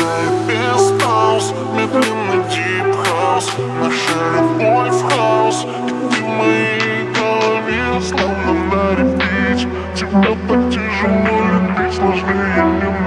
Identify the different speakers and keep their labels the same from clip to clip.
Speaker 1: Играет без пауз, медленный дип хаус. Наша любовь хаос, и ты в моей голове словно на репите. Тебя так тяжело любить, сложнее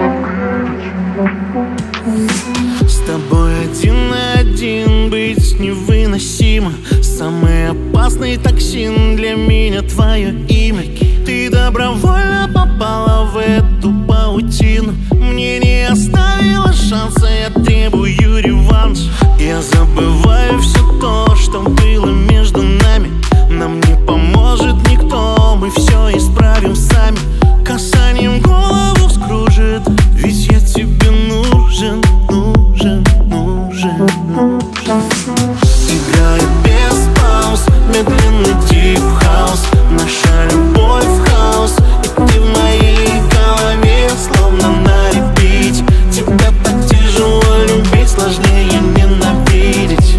Speaker 1: ненавидеть.
Speaker 2: С тобой один на один быть невыносимо. Самый опасный токсин для меня твое имя. Ты добровольно попала в эту паутину. Мне не оставила шанса, я требую реванш. Я забываю все то, что было между нами. Нам не поможет никто, мы все исправим сами. Касанием голову вскружит, ведь я тебе нужен, нужен, нужен, нужен. Играет без пауз, медленный дип хаус. Наша любовь хаос, и ты в моей голове словно на репите. Тебя так тяжело любить, сложнее ненавидеть.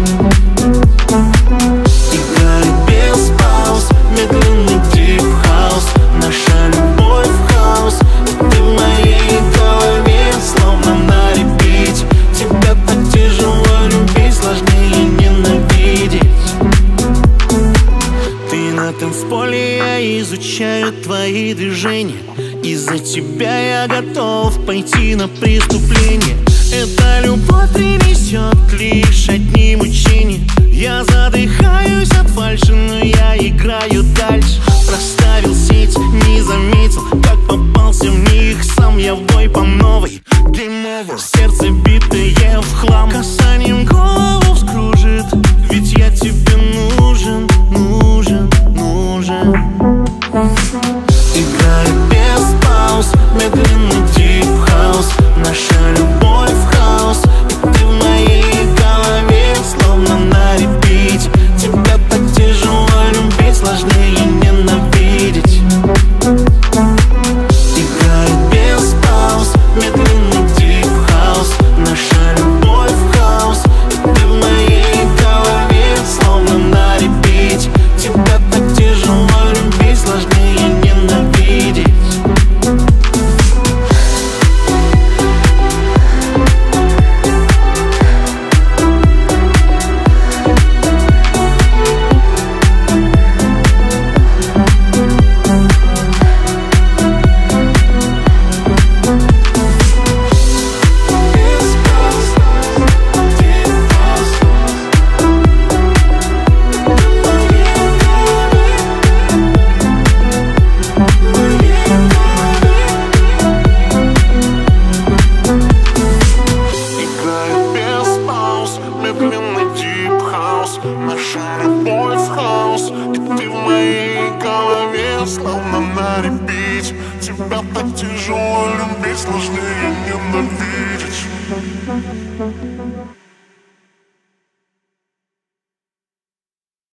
Speaker 2: Играет без пауз, медленный дип хаус. Наша любовь хаос, и ты в моей голове словно на репите. Тебя так тяжело любить, сложнее ненавидеть. Ты на танцполе, я изучаю твои движения. Из-за тебя я готов пойти на преступление. Эта любовь принесет лишь одни мучения. Я задыхаюсь от фальши, но я играю дальше. Проставил сеть, не заметил, как попался в них сам. Я в бой по новой, game over. Сердце битое в хлам. Касанием голову вскружит, ведь я тебе нужен, нужен, нужен. Играет без пауз, медленный дип хаус. Наша любовь хаос, и ты в моей голове словно на репите. Тебя так тяжело любить, сложнее ненавидеть. Играет без пауз, медленный дип хаус. Наша любовь хаос, и ты в моей голове словно на репите. Тебя так тяжело любить, сложнее ненавидеть.
Speaker 1: Наша любовь хаос, и ты в моей голове словно на репите. Тебя так тяжело любить, сложнее ненавидеть.